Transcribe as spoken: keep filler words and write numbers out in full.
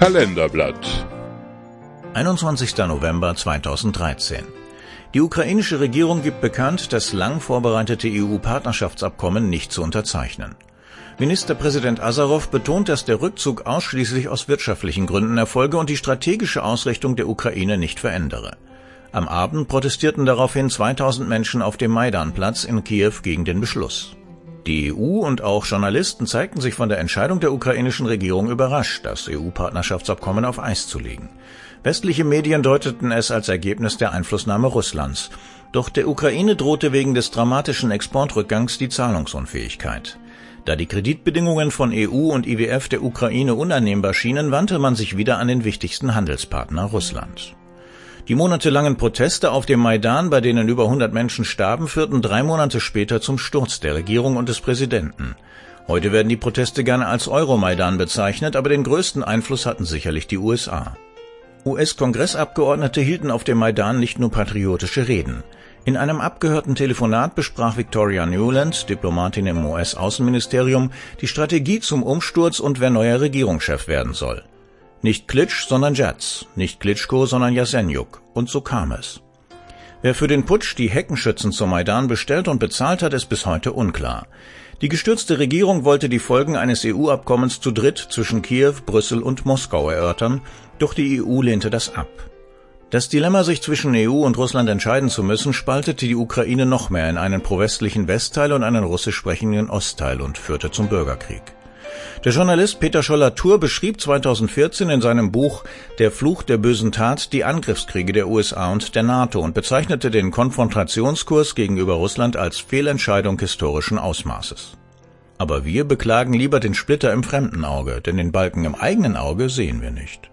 Kalenderblatt. einundzwanzigster November zweitausenddreizehn. Die ukrainische Regierung gibt bekannt, das lang vorbereitete E U-Partnerschaftsabkommen nicht zu unterzeichnen. Ministerpräsident Asarow betont, dass der Rückzug ausschließlich aus wirtschaftlichen Gründen erfolge und die strategische Ausrichtung der Ukraine nicht verändere. Am Abend protestierten daraufhin zweitausend Menschen auf dem Maidanplatz in Kiew gegen den Beschluss. Die E U und auch Journalisten zeigten sich von der Entscheidung der ukrainischen Regierung überrascht, das E U-Partnerschaftsabkommen auf Eis zu legen. Westliche Medien deuteten es als Ergebnis der Einflussnahme Russlands. Doch der Ukraine drohte wegen des dramatischen Exportrückgangs die Zahlungsunfähigkeit. Da die Kreditbedingungen von E U und I W F der Ukraine unannehmbar schienen, wandte man sich wieder an den wichtigsten Handelspartner Russland. Die monatelangen Proteste auf dem Maidan, bei denen über hundert Menschen starben, führten drei Monate später zum Sturz der Regierung und des Präsidenten. Heute werden die Proteste gerne als Euromaidan bezeichnet, aber den größten Einfluss hatten sicherlich die U S A. U S-Kongressabgeordnete hielten auf dem Maidan nicht nur patriotische Reden. In einem abgehörten Telefonat besprach Victoria Nuland, Diplomatin im U S-Außenministerium, die Strategie zum Umsturz und wer neuer Regierungschef werden soll. Nicht Klitsch, sondern Jatz, nicht Klitschko, sondern Jasenjuk. Und so kam es. Wer für den Putsch die Heckenschützen zum Maidan bestellt und bezahlt hat, ist bis heute unklar. Die gestürzte Regierung wollte die Folgen eines E U-Abkommens zu dritt zwischen Kiew, Brüssel und Moskau erörtern, doch die E U lehnte das ab. Das Dilemma, sich zwischen E U und Russland entscheiden zu müssen, spaltete die Ukraine noch mehr in einen prowestlichen Westteil und einen russisch sprechenden Ostteil und führte zum Bürgerkrieg. Der Journalist Peter Scholler-Thur beschrieb zweitausendvierzehn in seinem Buch »Der Fluch der bösen Tat« die Angriffskriege der U S A und der NATO und bezeichnete den Konfrontationskurs gegenüber Russland als Fehlentscheidung historischen Ausmaßes. Aber wir beklagen lieber den Splitter im fremden Auge, denn den Balken im eigenen Auge sehen wir nicht.